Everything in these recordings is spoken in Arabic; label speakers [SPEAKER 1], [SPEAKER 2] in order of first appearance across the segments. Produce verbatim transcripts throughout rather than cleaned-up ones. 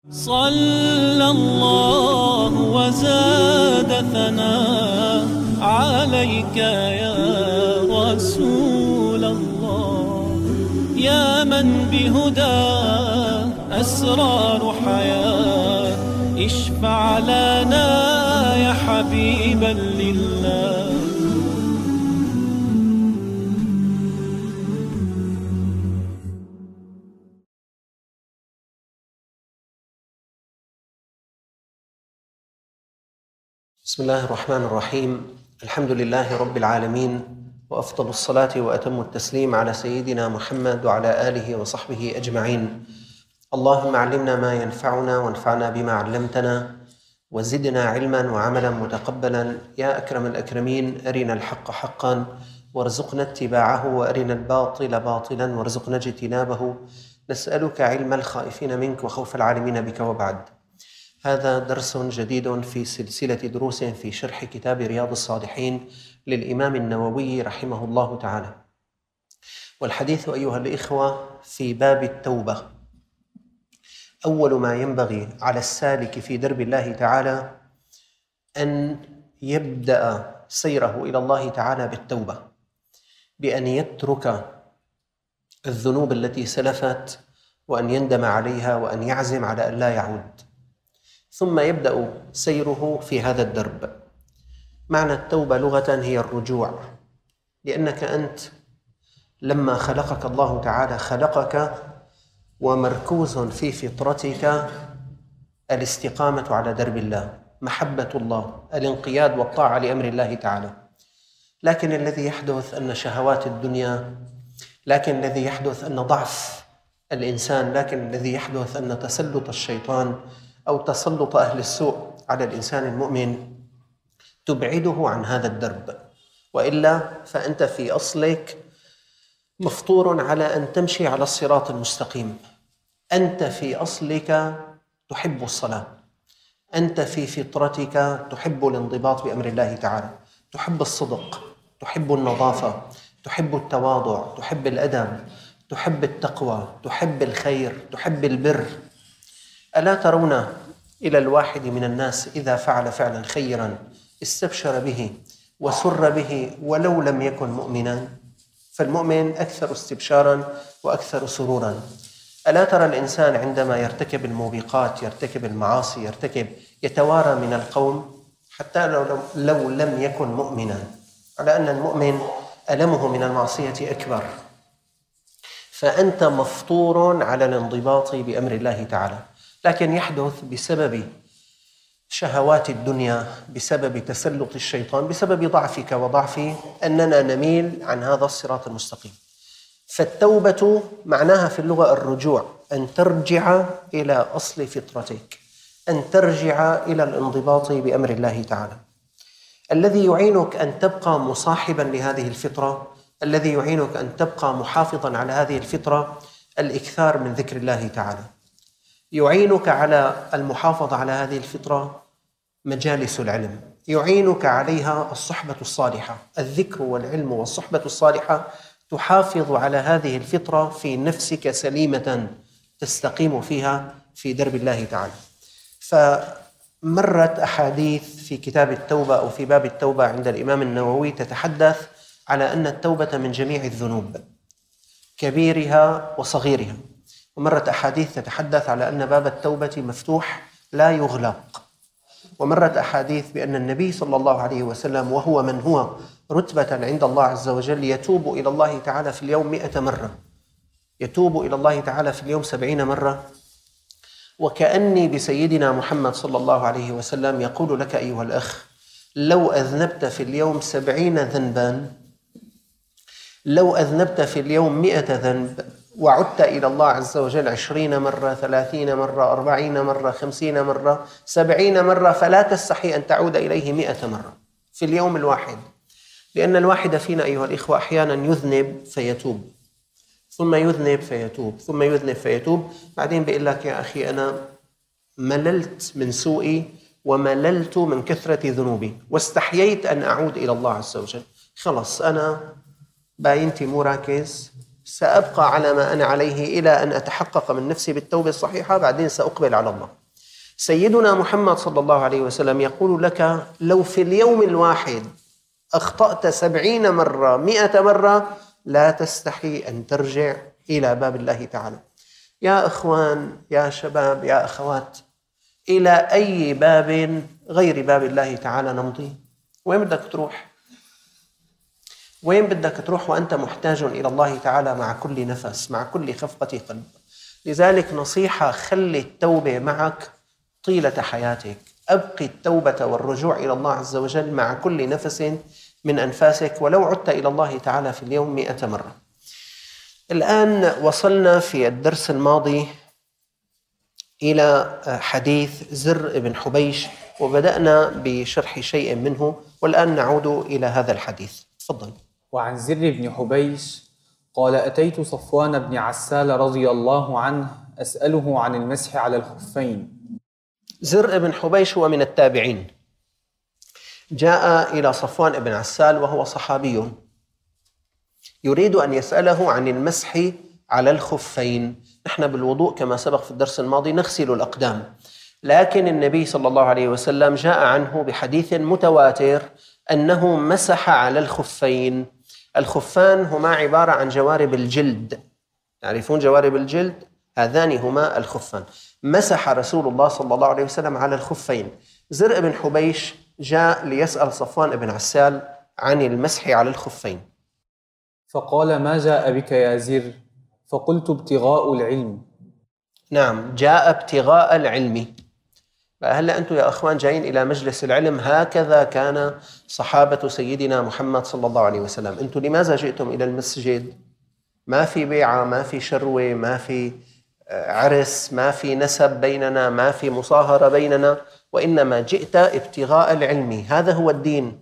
[SPEAKER 1] صلى الله وزاد ثناء عليك يا رسول الله، يا من بهدى أسرار حياة، اشفع لنا يا حبيبا لله.
[SPEAKER 2] بسم الله الرحمن الرحيم. الحمد لله رب العالمين، وأفضل الصلاة وأتم التسليم على سيدنا محمد وعلى آله وصحبه أجمعين. اللهم علمنا ما ينفعنا وانفعنا بما علمتنا، وزدنا علما وعملا متقبلا يا أكرم الأكرمين. أرنا الحق حقا وارزقنا اتباعه، وأرنا الباطل باطلا وارزقنا اجتنابه. نسألك علم الخائفين منك وخوف العالمين بك. وبعد، هذا درس جديد في سلسلة دروس في شرح كتاب رياض الصالحين للإمام النووي رحمه الله تعالى، والحديث أيها الإخوة في باب التوبة. أول ما ينبغي على السالك في درب الله تعالى أن يبدأ سيره إلى الله تعالى بالتوبة، بأن يترك الذنوب التي سلفت وأن يندم عليها وأن يعزم على أن لا يعود، ثم يبدأ سيره في هذا الدرب. معنى التوبة لغة هي الرجوع، لأنك أنت لما خلقك الله تعالى خلقك ومركوز في فطرتك الاستقامة على درب الله، محبة الله، الانقياد والطاعة لأمر الله تعالى. لكن الذي يحدث أن شهوات الدنيا، لكن الذي يحدث أن ضعف الإنسان، لكن الذي يحدث أن تسلط الشيطان أو تسلط أهل السوء على الإنسان المؤمن تبعده عن هذا الدرب. وإلا فأنت في أصلك مفطور على أن تمشي على الصراط المستقيم. أنت في أصلك تحب الصلاة، أنت في فطرتك تحب الانضباط بأمر الله تعالى، تحب الصدق، تحب النظافة، تحب التواضع، تحب الأدب، تحب التقوى، تحب الخير، تحب البر. ألا ترون إلى الواحد من الناس إذا فعل فعلا خيرا استبشر به وسر به ولو لم يكن مؤمنا؟ فالمؤمن أكثر استبشارا وأكثر سرورا. ألا ترى الإنسان عندما يرتكب الموبقات، يرتكب المعاصي، يرتكب يتوارى من القوم حتى لو, لو لم يكن مؤمنا، على أن المؤمن ألمه من المعصية أكبر. فأنت مفطور على الانضباط بأمر الله تعالى، لكن يحدث بسبب شهوات الدنيا، بسبب تسلط الشيطان، بسبب ضعفك وضعفي، أننا نميل عن هذا الصراط المستقيم. فالتوبة معناها في اللغة الرجوع، أن ترجع إلى أصل فطرتك، أن ترجع إلى الانضباط بأمر الله تعالى. الذي يعينك أن تبقى مصاحبا لهذه الفطرة، الذي يعينك أن تبقى محافظا على هذه الفطرة، الإكثار من ذكر الله تعالى. يعينك على المحافظة على هذه الفطرة مجالس العلم، يعينك عليها الصحبة الصالحة. الذكر والعلم والصحبة الصالحة تحافظ على هذه الفطرة في نفسك سليمة تستقيم فيها في درب الله تعالى. فمرت أحاديث في كتاب التوبة أو في باب التوبة عند الإمام النووي تتحدث على أن التوبة من جميع الذنوب كبيرها وصغيرها، ومرت أحاديث تتحدث على أن باب التوبة مفتوح لا يغلق، ومرت أحاديث بأن النبي صلى الله عليه وسلم وهو من هو رتبة عند الله عز وجل يتوب إلى الله تعالى في اليوم مئة مرة، يتوب إلى الله تعالى في اليوم سبعين مرة. وكأني بسيدنا محمد صلى الله عليه وسلم يقول لك أيها الأخ، لو أذنبت في اليوم سبعين ذنبا، لو أذنبت في اليوم مئة ذنب وعدت إلى الله عز وجل عشرين مرة، ثلاثين مرة، أربعين مرة، خمسين مرة، سبعين مرة، فلا تستحي أن تعود إليه مئة مرة في اليوم الواحد. لأن الواحد فينا أيها الإخوة أحيانا يذنب فيتوب، ثم يذنب فيتوب، ثم يذنب فيتوب، بعدين بيقول لك يا أخي أنا مللت من سوئي ومللت من كثرة ذنوبي واستحييت أن أعود إلى الله عز وجل. خلص أنا باينتي مو راكز، سأبقى على ما أنا عليه إلى أن أتحقق من نفسي بالتوبة الصحيحة، بعدين سأقبل على الله. سيدنا محمد صلى الله عليه وسلم يقول لك لو في اليوم الواحد أخطأت سبعين مرة مئة مرة لا تستحي أن ترجع إلى باب الله تعالى. يا إخوان، يا شباب، يا أخوات، إلى أي باب غير باب الله تعالى نمضي؟ وين بدك تروح؟ وين بدك تروح وأنت محتاج إلى الله تعالى مع كل نفس، مع كل خفقة قلب؟ لذلك نصيحة، خلي التوبة معك طيلة حياتك. أبقي التوبة والرجوع إلى الله عز وجل مع كل نفس من أنفاسك، ولو عدت إلى الله تعالى في اليوم مئة مرة. الآن وصلنا في الدرس الماضي إلى حديث زر بن حبيش، وبدأنا بشرح شيء منه، والآن نعود إلى هذا الحديث. تفضل.
[SPEAKER 3] وعن زر بن حبيش قال: أتيت صفوان بن عسال رضي الله عنه أسأله عن المسح على الخفين.
[SPEAKER 2] زر بن حبيش هو من التابعين، جاء إلى صفوان بن عسال وهو صحابي يريد أن يسأله عن المسح على الخفين. نحن بالوضوء كما سبق في الدرس الماضي نغسل الأقدام، لكن النبي صلى الله عليه وسلم جاء عنه بحديث متواتر أنه مسح على الخفين. الخفان هما عبارة عن جوارب الجلد، تعرفون جوارب الجلد؟ هذان هما الخفان. مسح رسول الله صلى الله عليه وسلم على الخفين. زر بن حبيش جاء ليسأل صفوان بن عسال عن المسح على الخفين،
[SPEAKER 3] فقال: ما جاء بك يا زر؟ فقلت: ابتغاء العلم.
[SPEAKER 2] نعم، جاء ابتغاء العلم. هلأ أنتم يا أخوان جايين إلى مجلس العلم، هكذا كان صحابة سيدنا محمد صلى الله عليه وسلم. أنتم لماذا جئتم إلى المسجد؟ ما في بيعة، ما في شروة، ما في عرس، ما في نسب بيننا، ما في مصاهرة بيننا، وإنما جئت ابتغاء العلم. هذا هو الدين،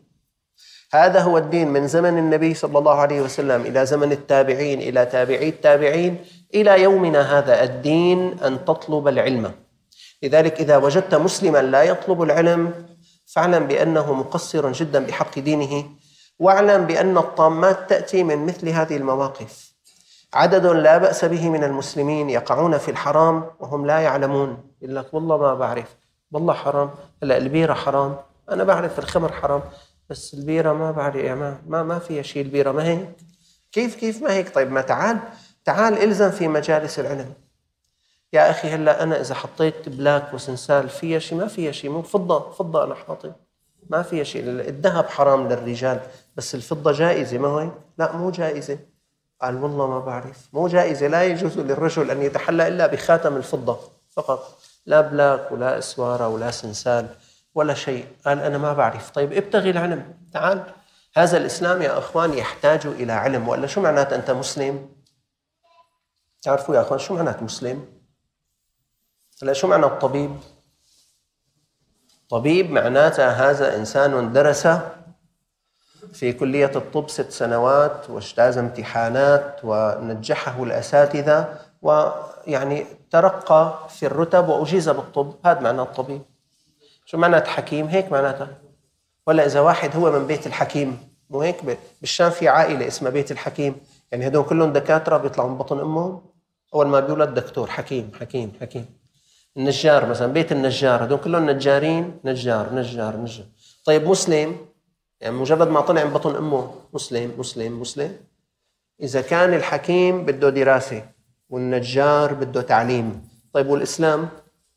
[SPEAKER 2] هذا هو الدين من زمن النبي صلى الله عليه وسلم إلى زمن التابعين إلى تابعي التابعين إلى يومنا هذا. الدين أن تطلب العلم. لذلك إذا وجدت مسلما لا يطلب العلم فاعلم بأنه مقصر جدا بحق دينه، واعلم بأن الطامات تأتي من مثل هذه المواقف. عدد لا بأس به من المسلمين يقعون في الحرام وهم لا يعلمون، يقول لك والله ما بعرف، والله حرام، هلا البيرة حرام، أنا بعرف الخمر حرام بس البيرة ما بعرف، ما ما ما فيها شيء البيرة، ما هيك. كيف كيف ما هيك؟ طيب ما تعال تعال إلزم في مجالس العلم. يا أخي هلا أنا إذا حطيت بلاك وسنسال فيها شيء؟ ما فيها شيء. مو فضة، فضة أنا حاطط ما فيها شيء. الذهب حرام للرجال بس الفضة جائزة، ما هو؟ لا مو جائزة. قال والله ما بعرف. مو جائزة، لا يجوز للرجل أن يتحلى إلا بخاتم الفضة فقط، لا بلاك ولا إسوارة ولا سنسال ولا شيء. قال أنا ما بعرف. طيب ابتغي العلم، تعال. هذا الإسلام يا أخوان يحتاج إلى علم، وإلا شو معنات أنت مسلم؟ تعرفوا يا أخوان شو معنات مسلم؟ هلا شو معنى الطبيب؟ طبيب معناته هذا إنسان درس في كلية الطب ست سنوات واجتاز امتحانات ونجحه الأساتذة ويعني ترقى في الرتب وأجيز بالطب. هذا معنى الطبيب. شو معنى حكيم؟ هيك معناته. ولا إذا واحد هو من بيت الحكيم، مو هيك؟ بالشام في عائلة اسمها بيت الحكيم، يعني هدول كلهم دكاترة بيطلعوا من بطن أمهم، أول ما بيولد دكتور حكيم حكيم حكيم. النجار مثلا بيت النجار، هدول كلهم نجارين، نجار نجار نجار. طيب مسلم يعني مجرد ما طلع من بطن أمه مسلم مسلم مسلم. إذا كان الحكيم بده دراسة والنجار بده تعليم، طيب والإسلام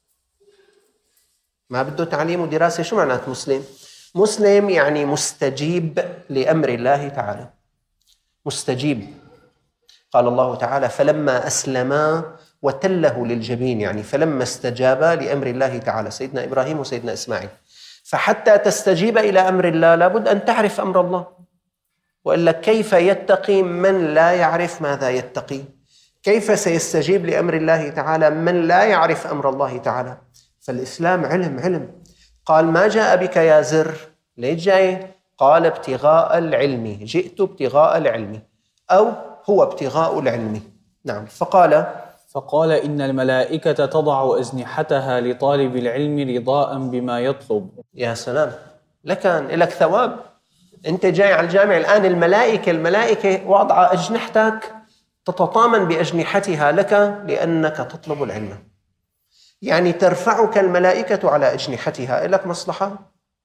[SPEAKER 2] ما بده تعليم ودراسة، شو معنات مسلم؟ مسلم يعني مستجيب لأمر الله تعالى، مستجيب. قال الله تعالى فلما أسلما وتله للجبين، يعني فلما استجابا لأمر الله تعالى، سيدنا إبراهيم وسيدنا إسماعيل. فحتى تستجيب إلى أمر الله لابد أن تعرف أمر الله، وإلا كيف يتقي من لا يعرف ماذا يتقي؟ كيف سيستجيب لأمر الله تعالى من لا يعرف أمر الله تعالى؟ فالإسلام علم علم. قال ما جاء بك يا زر؟ ليش جاي؟ قال ابتغاء العلم، جئت ابتغاء العلم، أو هو ابتغاء العلم. نعم. فقال
[SPEAKER 3] فقال إن الملائكة تضع أجنحتها لطالب العلم رضاء بما يطلب.
[SPEAKER 2] يا سلام، لكان لك ثواب. أنت جاي على الجامع الآن، الملائكة الملائكة وضع أجنحتك تتطامن بأجنحتها لك لأنك تطلب العلم. يعني ترفعك الملائكة على أجنحتها. إلك مصلحة؟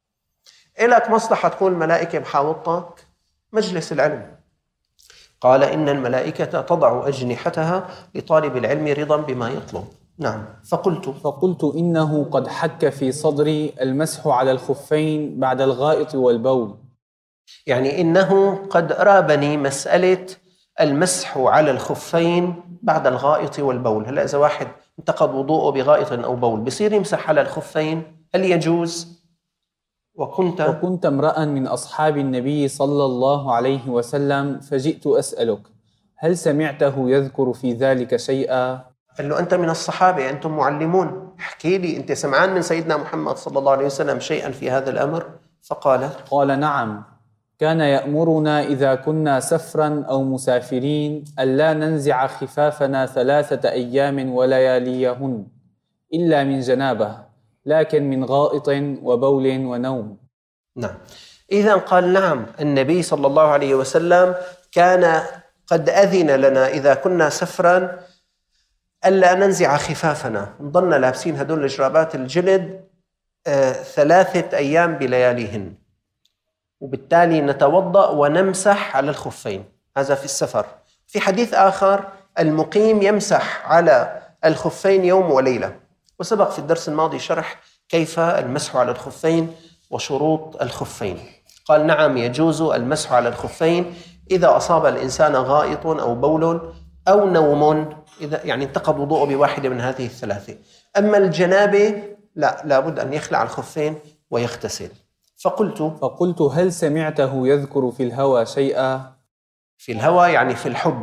[SPEAKER 2] إلك مصلحة تكون الملائكة بحاوطك؟ مجلس العلم. قال إن الملائكة تضع أجنحتها لطالب العلم رضا بما يطلب. نعم. فقلت
[SPEAKER 3] فقلت إنه قد حك في صدري المسح على الخفين بعد الغائط والبول.
[SPEAKER 2] يعني إنه قد رابني مسألة المسح على الخفين بعد الغائط والبول. هلأ إذا واحد انتقض وضوءه بغائط أو بول بصير يمسح على الخفين، هل يجوز؟ وكنت
[SPEAKER 3] وكنت امرأ من أصحاب النبي صلى الله عليه وسلم فجئت أسألك هل سمعته يذكر في ذلك شيئا؟
[SPEAKER 2] قال له أنت من الصحابة، أنتم معلمون، احكي لي أنت سمعان من سيدنا محمد صلى الله عليه وسلم شيئا في هذا الأمر؟ فقال
[SPEAKER 3] قال نعم، كان يأمرنا إذا كنا سفرا أو مسافرين ألا ننزع خفافنا ثلاثة أيام ولياليهن إلا من جنابه، لكن من غائط وبول ونوم.
[SPEAKER 2] نعم. إذا قال نعم، النبي صلى الله عليه وسلم كان قد أذن لنا إذا كنا سفرا ألا ننزع خفافنا، نضلنا لابسين هدول الجرابات الجلد آه ثلاثة أيام بلياليهن، وبالتالي نتوضأ ونمسح على الخفين. هذا في السفر. في حديث آخر المقيم يمسح على الخفين يوم وليلة، وسبق في الدرس الماضي شرح كيف المسح على الخفين وشروط الخفين. قال نعم يجوز المسح على الخفين إذا أصاب الإنسان غائط أو بول أو نوم، إذا يعني انتقض وضوءه بواحدة من هذه الثلاثة. أما الجنابة لا، لابد أن يخلع الخفين ويغتسل. فقلت
[SPEAKER 3] فقلت هل سمعته يذكر في الهوى شيئا؟
[SPEAKER 2] في الهوى يعني في الحب.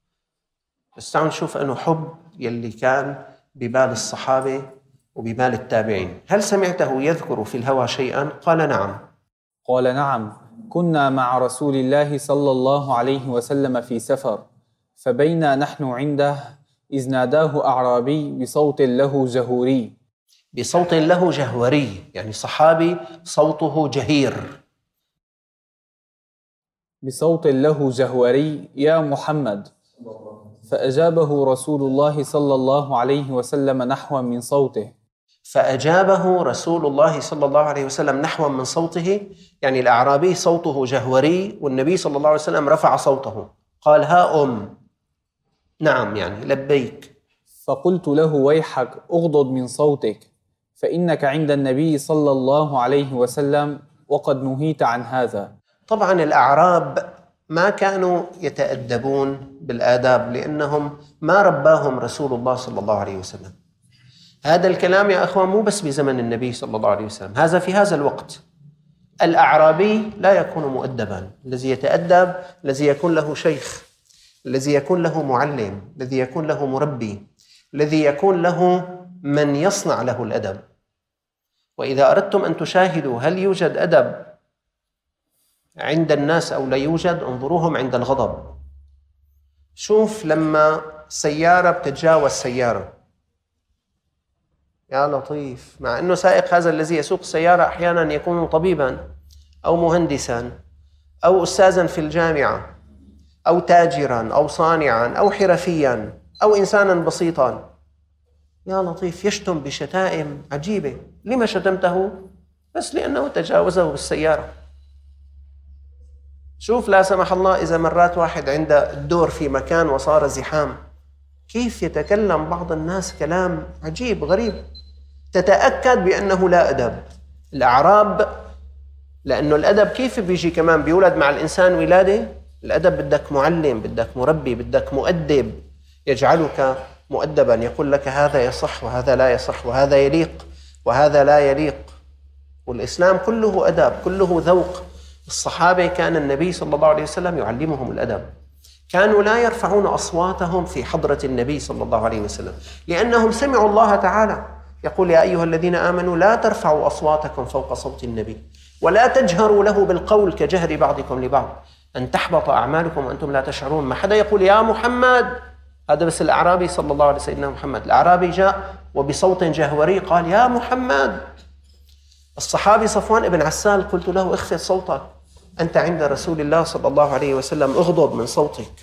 [SPEAKER 2] بس تعالوا نشوف أنه حب يلي كان ببال الصحابة وببال التابعين. هل سمعته يذكر في الهوى شيئا؟ قال نعم.
[SPEAKER 3] قال نعم، كنا مع رسول الله صلى الله عليه وسلم في سفر، فبينا نحن عنده إذ ناداه أعرابي بصوت له جهوري.
[SPEAKER 2] بصوت له جهوري يعني صحابي صوته جهير.
[SPEAKER 3] بصوت له جهوري يا محمد، فأجابه رسول الله صلى الله عليه وسلم نحوا من صوته.
[SPEAKER 2] فأجابه رسول الله صلى الله عليه وسلم نحوا من صوته، يعني الأعرابي صوته جهوري والنبي صلى الله عليه وسلم رفع صوته قال ها أم، نعم يعني لبيك.
[SPEAKER 3] فقلت له ويحك أغضض من صوتك، فإنك عند النبي صلى الله عليه وسلم وقد نهيت عن هذا.
[SPEAKER 2] طبعا الأعراب ما كانوا يتأدبون بالآداب لأنهم ما رباهم رسول الله صلى الله عليه وسلم. هذا الكلام يا أخوان مو بس بزمن النبي صلى الله عليه وسلم، هذا في هذا الوقت. الأعرابي لا يكون مؤدبا، الذي يتأدب الذي يكون له شيخ، الذي يكون له معلم، الذي يكون له مربي، الذي يكون له من يصنع له الأدب. وإذا أردتم أن تشاهدوا هل يوجد أدب عند الناس أو لا يوجد، انظروهم عند الغضب. شوف لما سيارة بتتجاوز سيارة، يا لطيف، مع أنه سائق هذا الذي يسوق السيارة أحيانا يكون طبيبا أو مهندسا أو أستاذا في الجامعة أو تاجرا أو صانعا أو حرفيا أو إنسانا بسيطا، يا لطيف يشتم بشتائم عجيبة. لما شتمته؟ بس لأنه تجاوزه بالسيارة. شوف لا سمح الله إذا مرات واحد عنده الدور في مكان وصار زحام، كيف يتكلم بعض الناس كلام عجيب غريب، تتأكد بأنه لا أدب. الأعراب لأنه الأدب كيف بيجي كمان بيولد مع الإنسان ولادة، الأدب بدك معلم، بدك مربي، بدك مؤدب يجعلك مؤدبا، يقول لك هذا يصح وهذا لا يصح وهذا يليق وهذا لا يليق. والإسلام كله أدب، كله ذوق. الصحابة كان النبي صلى الله عليه وسلم يعلمهم الأدب، كانوا لا يرفعون أصواتهم في حضرة النبي صلى الله عليه وسلم لأنهم سمعوا الله تعالى يقول يا أيها الذين آمنوا لا ترفعوا أصواتكم فوق صوت النبي ولا تجهروا له بالقول كجهر بعضكم لبعض أن تحبط أعمالكم وأنتم لا تشعرون. ما حدا يقول يا محمد، هذا بس الأعرابي صلى الله عليه سيدنا محمد. الأعرابي جاء وبصوت جهوري قال يا محمد. الصحابي صفوان بن عسال قلت له اخفض صوتك، أنت عند رسول الله صلى الله عليه وسلم، اغضض من صوتك.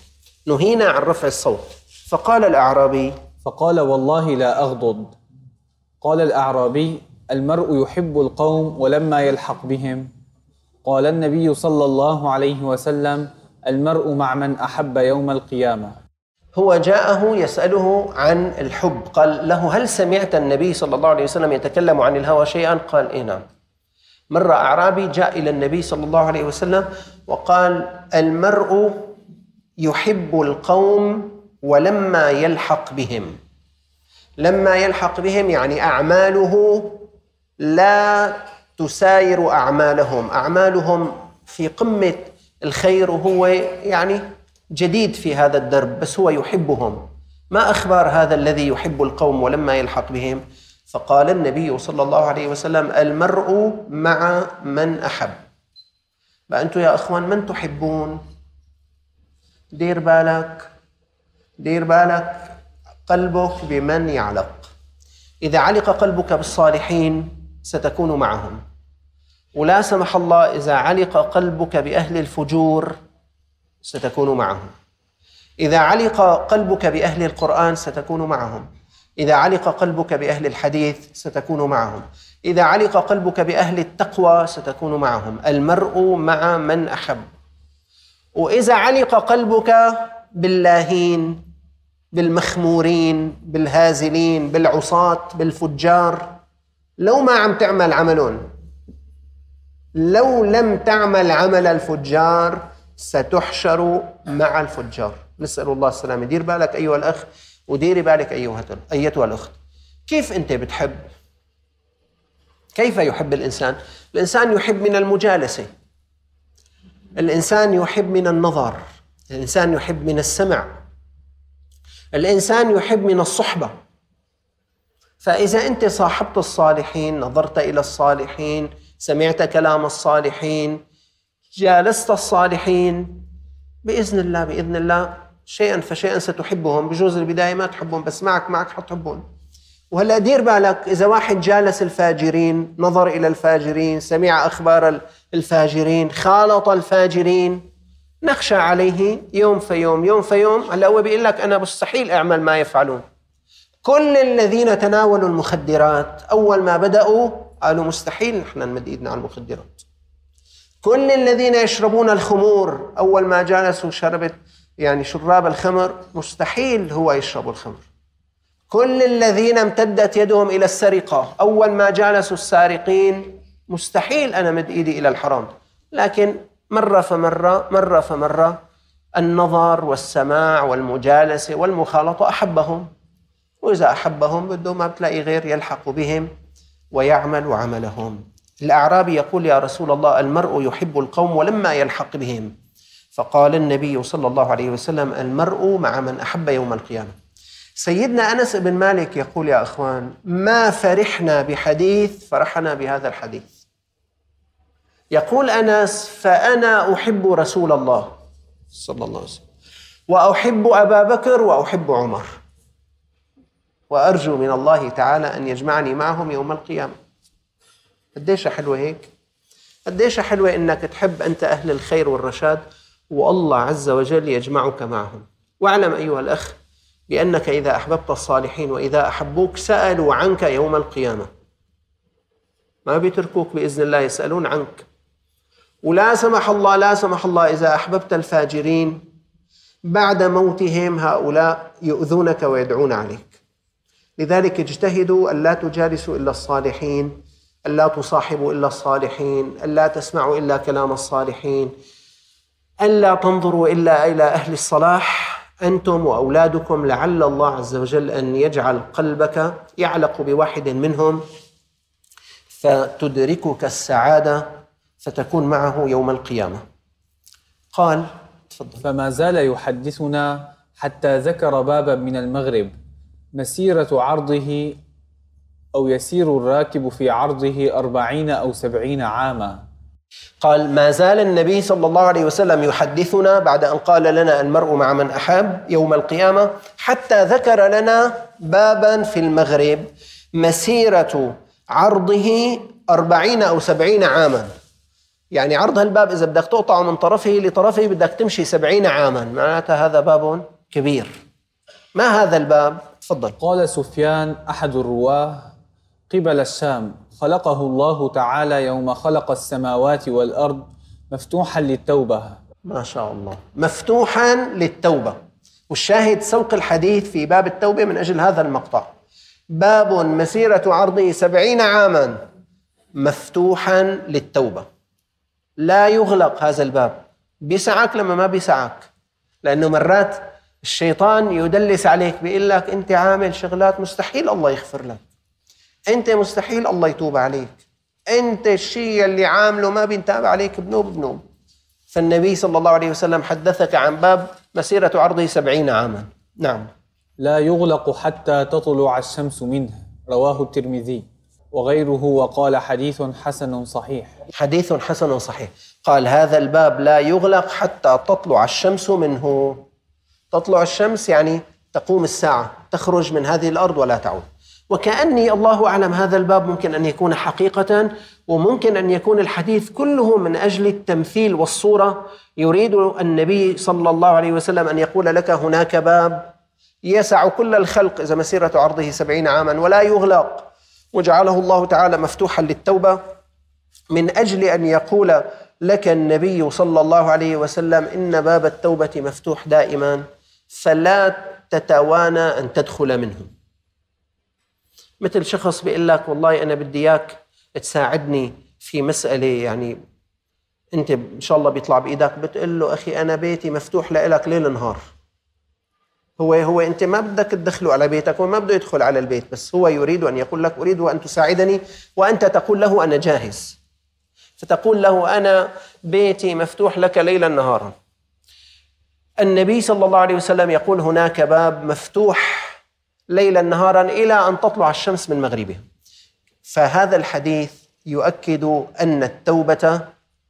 [SPEAKER 2] نهينا عن رفع الصوت. فقال الأعرابي
[SPEAKER 3] فقال والله لا أغضض. قال الأعرابي المرء يحب القوم ولما يلحق بهم. قال النبي صلى الله عليه وسلم المرء مع من أحب يوم القيامة.
[SPEAKER 2] هو جاءه يسأله عن الحب، قال له هل سمعت النبي صلى الله عليه وسلم يتكلم عن الهوى شيئا؟ قال إيه نعم. مرة أعرابي جاء إلى النبي صلى الله عليه وسلم وقال المرء يحب القوم ولما يلحق بهم. لما يلحق بهم يعني أعماله لا تساير أعمالهم، أعمالهم في قمة الخير وهو يعني جديد في هذا الدرب، بس هو يحبهم. ما أخبار هذا الذي يحب القوم ولما يلحق بهم؟ فقال النبي صلى الله عليه وسلم المرء مع من أحب. بقى أنتم يا أخوان من تحبون؟ دير بالك دير بالك قلبك بمن يعلق. إذا علق قلبك بالصالحين ستكون معهم، ولا سمح الله إذا علق قلبك بأهل الفجور ستكون معهم. إذا علق قلبك بأهل القرآن ستكون معهم. إذا علق قلبك بأهل الحديث ستكون معهم. إذا علق قلبك بأهل التقوى ستكون معهم. المرء مع من أحب. وإذا علق قلبك باللاهين، بالمخمورين، بالهازلين، بالعصاة، بالفجار، لو ما عم تعمل عملون، لو لم تعمل عمل الفجار ستحشر مع الفجار. نسأل الله السلامة. دير بالك أيها الأخ، وديري بالك أيها أيتها الأخت. كيف أنت بتحب؟ كيف يحب الإنسان؟ الإنسان يحب من المجالسة، الإنسان يحب من النظر، الإنسان يحب من السمع، الإنسان يحب من الصحبة. فإذا أنت صاحبت الصالحين، نظرت إلى الصالحين، سمعت كلام الصالحين، جالست الصالحين، بإذن الله بإذن الله شيئا فشيئا ستحبهم. بجوز البداية ما تحبهم، بس معك معك حتحبهم. وهلا دير بالك إذا واحد جالس الفاجرين، نظر إلى الفاجرين، سمع أخبار الفاجرين، خالط الفاجرين، نخشى عليه يوم في يوم يوم في يوم. هلا هو بيقول لك أنا مستحيل أعمل ما يفعلون. كل الذين تناولوا المخدرات أول ما بدأوا قالوا مستحيل نحن نمد إيدنا على المخدرات. كل الذين يشربون الخمور أول ما جالسوا شربت يعني شراب الخمر مستحيل هو يشرب الخمر. كل الذين امتدت يدهم إلى السرقة أول ما جالسوا السارقين مستحيل أنا مد إيدي إلى الحرام. لكن مرة فمرة مرة فمرة النظر والسماع والمجالسة والمخالطة أحبهم، وإذا أحبهم بده ما بتلاقي غير يلحق بهم ويعمل عملهم. الأعرابي يقول يا رسول الله المرء يحب القوم ولما يلحق بهم. فقال النبي صلى الله عليه وسلم المرء مع من أحب يوم القيامة. سيدنا أنس بن مالك يقول يا أخوان ما فرحنا بحديث فرحنا بهذا الحديث. يقول أنس فأنا أحب رسول الله صلى الله عليه وسلم وأحب أبا بكر وأحب عمر وأرجو من الله تعالى أن يجمعني معهم يوم القيامة. قديش حلوة هيك؟ قديش حلوة إنك تحب أنت أهل الخير والرشاد والله عز وجل يجمعك معهم. واعلم أيها الأخ بأنك إذا أحببت الصالحين وإذا أحبوك سألوا عنك يوم القيامة، ما بيتركوك بإذن الله، يسألون عنك. ولا سمح الله لا سمح الله إذا أحببت الفاجرين بعد موتهم هؤلاء يؤذونك ويدعون عليك. لذلك اجتهدوا ألا تجالسوا إلا الصالحين، ألا تصاحبوا إلا الصالحين، ألا تسمعوا إلا كلام الصالحين، ألا تنظروا إلا إلى أهل الصلاح أنتم وأولادكم، لعل الله عز وجل أن يجعل قلبك يعلق بواحد منهم فتدركك السعادة فتكون معه يوم القيامة. قال تفضل.
[SPEAKER 3] فما زال يحدثنا حتى ذكر بابا من المغرب مسيرة عرضه أو يسير الراكب في عرضه أربعين أو سبعين عاما.
[SPEAKER 2] قال ما زال النبي صلى الله عليه وسلم يحدثنا بعد أن قال لنا المرء مع من أحب يوم القيامة حتى ذكر لنا بابا في المغرب مسيرة عرضه أربعين أو سبعين عاما. يعني عرض هالباب إذا بدك تقطعه من طرفه لطرفه بدك تمشي سبعين عاما، معناتها هذا باب كبير. ما هذا الباب؟ تفضل.
[SPEAKER 3] قال سفيان أحد الرواه: قبل الشام، خلقه الله تعالى يوم خلق السماوات والأرض مفتوحا للتوبة.
[SPEAKER 2] ما شاء الله، مفتوحا للتوبة. والشاهد سوق الحديث في باب التوبة من أجل هذا المقطع. باب مسيرة عرضه سبعين عاما مفتوحا للتوبة، لا يغلق هذا الباب. بيسعك لما ما بيسعك، لأنه مرات الشيطان يدلس عليك بيقول لك أنت عامل شغلات مستحيل الله يغفر لك، أنت مستحيل الله يتوب عليك، أنت الشيء اللي عامله ما بينتاب عليك بنوب بنوب. فالنبي صلى الله عليه وسلم حدثك عن باب مسيرة عرضه سبعين عاما. نعم.
[SPEAKER 3] لا يغلق حتى تطلع الشمس منه، رواه الترمذي وغيره، وقال حديث حسن صحيح.
[SPEAKER 2] حديث حسن صحيح. قال هذا الباب لا يغلق حتى تطلع الشمس منه. تطلع الشمس يعني تقوم الساعة، تخرج من هذه الأرض ولا تعود. وكأني الله أعلم هذا الباب ممكن أن يكون حقيقة، وممكن أن يكون الحديث كله من أجل التمثيل والصورة. يريد النبي صلى الله عليه وسلم أن يقول لك هناك باب يسع كل الخلق إذا مسيرة عرضه سبعين عاما ولا يغلق، وجعله الله تعالى مفتوحا للتوبة، من أجل أن يقول لك النبي صلى الله عليه وسلم إن باب التوبة مفتوح دائما فلا تتوانى أن تدخل منه. مثل شخص بيقول لك والله أنا بدي إياك تساعدني في مسألة، يعني أنت إن شاء الله بيطلع بإيدك، بتقول له أخي أنا بيتي مفتوح لك ليل نهار. هو هو أنت ما بدك تدخله على بيتك وما بده يدخل على البيت، بس هو يريد أن يقول لك أريد أن تساعدني، وأنت تقول له أنا جاهز. فتقول له أنا بيتي مفتوح لك ليلا نهارا. النبي صلى الله عليه وسلم يقول هناك باب مفتوح ليلا نهارا إلى أن تطلع الشمس من مغربها. فهذا الحديث يؤكد أن التوبة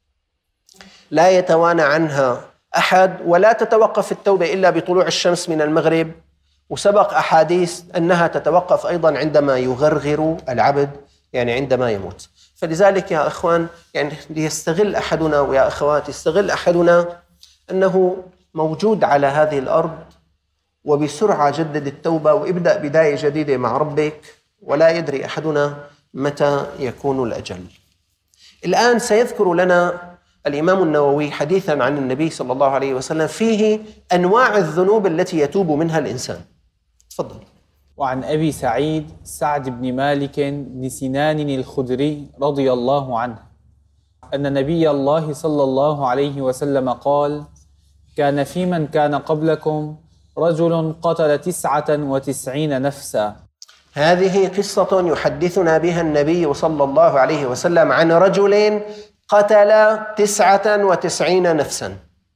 [SPEAKER 2] لا يتوانى عنها أحد، ولا تتوقف التوبة إلا بطلوع الشمس من المغرب. وسبق أحاديث أنها تتوقف أيضا عندما يغرغر العبد، يعني عندما يموت. فلذلك يا أخوان، يعني ليستغل أحدنا ويا أخوات يستغل أحدنا أنه موجود على هذه الأرض، وبسرعة جدد التوبة وابدأ بداية جديدة مع ربك، ولا يدري أحدنا متى يكون الأجل. الآن سيذكر لنا الإمام النووي حديثا عن النبي صلى الله عليه وسلم فيه أنواع الذنوب التي يتوب منها الإنسان. تفضل.
[SPEAKER 3] وعن أبي سعيد سعد بن مالك بن سنان الخدري رضي الله عنه أن نبي الله صلى الله عليه وسلم قال: كان في من كان قبلكم رجل قتل تسعة وتسعين نفسا.
[SPEAKER 2] هذه قصة يحدثنا بها النبي صلى الله عليه وسلم عن رجل قتل تسعة وتسعين نفسا.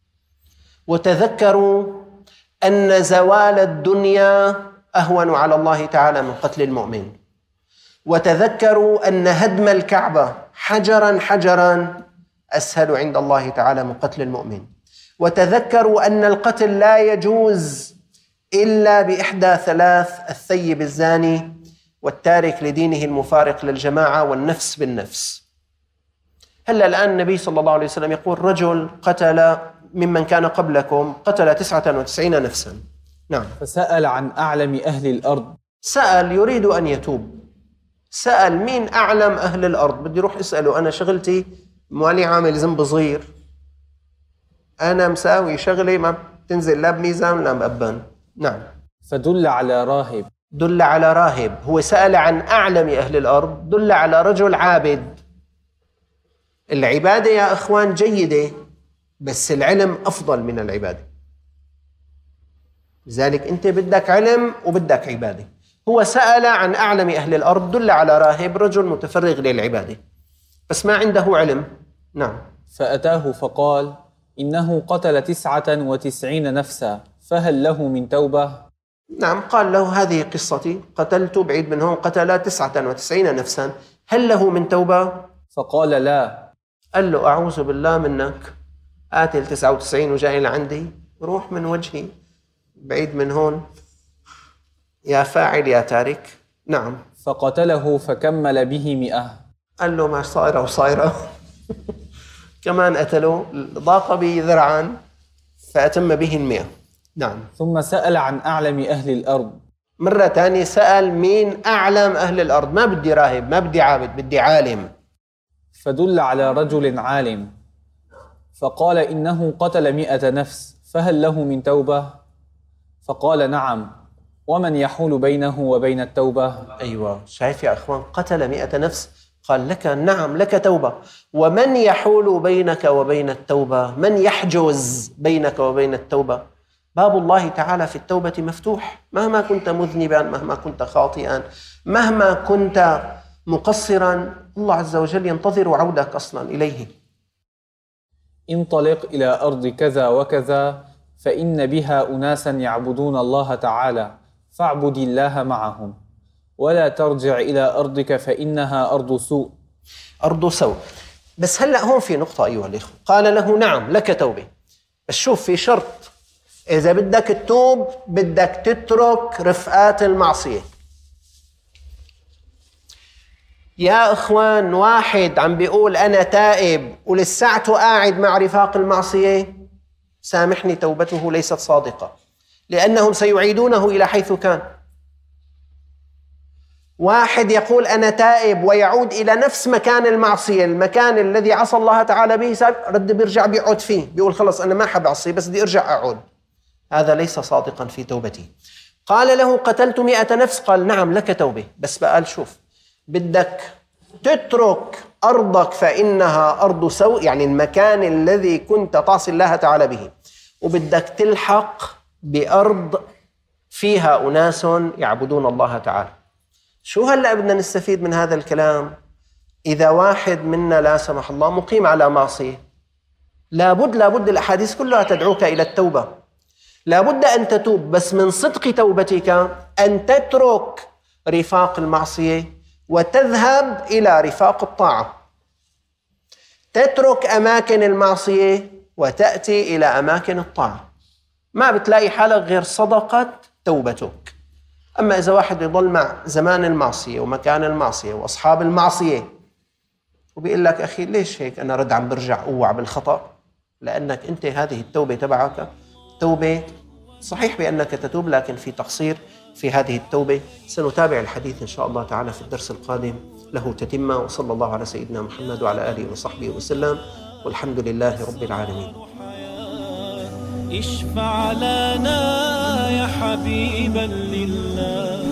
[SPEAKER 2] وتذكروا أن زوال الدنيا أهون على الله تعالى من قتل المؤمن. وتذكروا أن هدم الكعبة حجرا حجرا أسهل عند الله تعالى من قتل المؤمن. وتذكروا أن القتل لا يجوز إلا بإحدى ثلاث: الثيب الزاني، والتارك لدينه المفارق للجماعة، والنفس بالنفس. هلا الآن النبي صلى الله عليه وسلم يقول رجل قتل ممن كان قبلكم قتل تسعة وتسعين نفسا. نعم.
[SPEAKER 3] فسأل عن أعلم أهل الأرض.
[SPEAKER 2] سأل يريد أن يتوب. سأل مين أعلم أهل الأرض، بدي روح أسأله. أنا شغلتي مالي عامل ذنب صغير، أنا مساوي شغلي ما بتنزل لا بميزان ولا مأبان. نعم.
[SPEAKER 3] فدل على راهب.
[SPEAKER 2] دل على راهب. هو سأل عن أعلم أهل الأرض، دل على رجل عابد. العبادة يا أخوان جيدة، بس العلم أفضل من العبادة. لذلك أنت بدك علم وبدك عبادة. هو سأل عن أعلم أهل الأرض، دل على راهب، رجل متفرغ للعبادة بس ما عنده علم. نعم.
[SPEAKER 3] فأتاه فقال: إنه قتل تسعة وتسعين نفسا، فهل له من توبة؟
[SPEAKER 2] نعم. قال له هذه قصتي، قتلت بعيد منهم قتل تسعة وتسعين نفسا، هل له من توبة؟
[SPEAKER 3] فقال: لا.
[SPEAKER 2] قال له أعوذ بالله منك، قاتل تسعة وتسعين وجاي لعندي، روح من وجهي بعيد من هون يا فاعل يا تارك. نعم.
[SPEAKER 3] فقتله فكمل به مئة.
[SPEAKER 2] قال له ما صايرة وصايرة كمان قتله، ضاق به ذرعا فأتم به المئة. نعم.
[SPEAKER 3] ثم سأل عن أعلم أهل الأرض.
[SPEAKER 2] مرة تانية سأل مين أعلم أهل الأرض، ما بدي راهب، ما بدي عابد، بدي عالم.
[SPEAKER 3] فدل على رجل عالم فقال إنه قتل مئة نفس فهل له من توبة؟ فقال نعم، ومن يحول بينه وبين التوبة؟
[SPEAKER 2] أيوة، شايف يا أخوان، قتل مئة نفس، قال لك نعم لك توبة. ومن يحول بينك وبين التوبة، من يحجز بينك وبين التوبة؟ باب الله تعالى في التوبة مفتوح، مهما كنت مذنبا، مهما كنت خاطئا، مهما كنت مقصرا، الله عز وجل ينتظر عودك أصلا إليه.
[SPEAKER 3] انطلق إلى أرض كذا وكذا فإن بها أناسا يعبدون الله تعالى فاعبد الله معهم، ولا ترجع إلى أرضك فإنها أرض سوء.
[SPEAKER 2] أرض سوء. بس هلأ هون في نقطة أيها الإخوة، قال له نعم لك توبة، بس شوف في شرط، إذا بدك تتوب بدك تترك رفقات المعصية. يا إخوان، واحد عم بيقول أنا تائب ولساعته قاعد مع رفاق المعصية، سامحني، توبته ليست صادقة، لأنهم سيعيدونه إلى حيث كان. واحد يقول أنا تائب ويعود إلى نفس مكان المعصية، المكان الذي عصى الله تعالى به، رد بيرجع بيعود فيه، بيقول خلص أنا ما حب أعصي بس بدي أرجع أعود، هذا ليس صادقا في توبته. قال له قتلت مئة نفس، قال نعم لك توبة، بس بقال شوف، بدك تترك أرضك فإنها أرض سوء، يعني المكان الذي كنت تعصي الله تعالى به، وبدك تلحق بأرض فيها أناس يعبدون الله تعالى. شو هلأ بدنا نستفيد من هذا الكلام؟ إذا واحد منا لا سمح الله مقيم على معصية، لابد لابد الأحاديث كلها تدعوك إلى التوبة، لابد أن تتوب، بس من صدق توبتك أن تترك رفاق المعصية وتذهب إلى رفاق الطاعة، تترك أماكن المعصية وتأتي إلى أماكن الطاعة، ما بتلاقي حالك غير صدقة توبتك. أما إذا واحد يضل مع زمان المعصية ومكان المعصية وأصحاب المعصية وبيقول لك أخي ليش هيك أنا رد عم برجع أوعى بالخطأ، لأنك أنت هذه التوبة تبعك توبة صحيح بأنك تتوب، لكن في تقصير في هذه التوبة. سنتابع الحديث إن شاء الله تعالى في الدرس القادم، له تتمة. وصلى الله على سيدنا محمد وعلى آله وصحبه وسلم، والحمد لله رب العالمين.
[SPEAKER 1] اشفع لنا يا حبيبا لله.